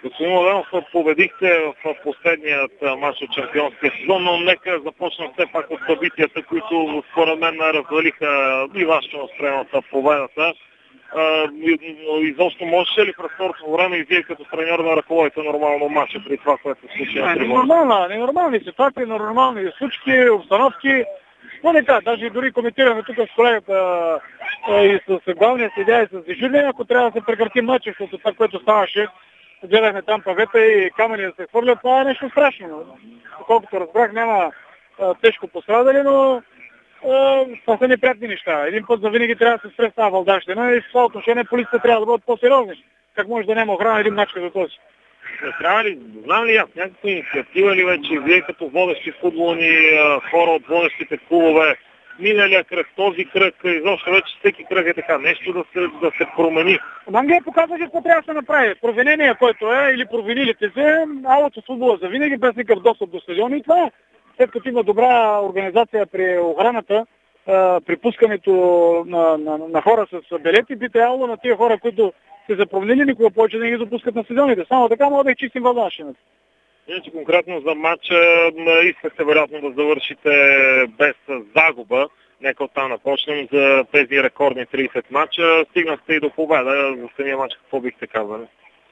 Господин Младенов, победихте в последният мач от шампионския сезон, но нека започнем все пак от събитията, които според мен развалиха и вашето настроение в победата. Изобщо можеше ли през второто време и вие като треньор да ръководите нормално матча при това, което се случи на трибуната? Ненормални ситуации, нормални случки, обстановки. Но не така, даже дори коментираме тук с колегата и с главния съдия и с дежурния, ако трябва да се прекрати матча, защото това, което ставаше, гледахме там павета и камъни да се хвърлят, това е нещо страшно. Колкото разбрах, няма тежко пострадали, но това са неприятни неща. Един път за винаги трябва да се спре с тази вълдащина и в това отношение полицията трябва да бъдат по-сериозни. Как може да няма охрана един мач като този? Не трябва ли, знам ли аз, някаква инициатива ли вече вие като водещи футболни хора от водещите клубове, миналия кръг, този кръг, изобщо вече всеки кръг е така, нещо да се промени. Англия показва, че какво трябва да се направи. Провинение, който е, или провинилите се, алото футбола за винаги, без никакъв достъп до стадиона и това е. След като има добра организация при охраната, при пускането на хора с билети, би трябвало на тия хора, които се запровнили, никога повече да не ги допускат на стадионите. Само така мога да их чистим въздашената. Иначе конкретно за матча искахте вероятно да завършите без загуба. Нека оттам напочнем за тези рекордни 30 матча. Стигнахте и до победа. За самия матч какво бихте казали?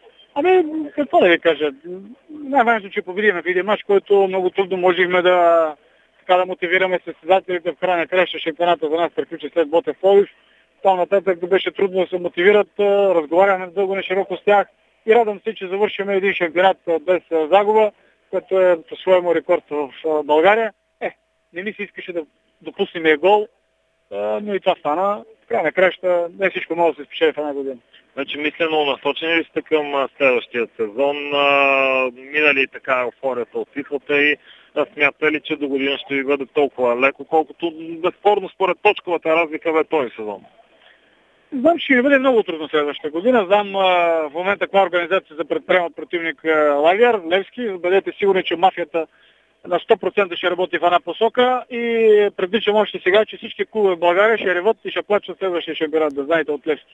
Какво да ви кажа? Най-важното, че победихме в един матч, който много трудно можехме да мотивираме състезателите в края на краща. Шампионата за нас приключи след Ботев Пловдив. Там нататък беше трудно да се мотивират, разговаряме дълго на широко с тях и радвам се, че завършиме един шампионат без загуба, което е по-своему рекорд в България. Не ми се искаше да допуснем гол, но и това стана. В края на краща не всичко може да се спечели в една година. Значи мислено насочени ли сте към следващия сезон? Минали така еуфорията от титлата и смятате ли, че до година ще ви бъде толкова леко, колкото безспорно според точковата разлика бе този сезон? Знам, че ще ви бъде много трудно следващата година. Знам в момента каква организация за предприемат противник Лагер, Левски. Бъдете сигурни, че мафията на 100% ще работи в една посока и предвиждам още сега, че всички клубове в България ще реват и ще плачат следващия шампионат, да знаете, от Левски.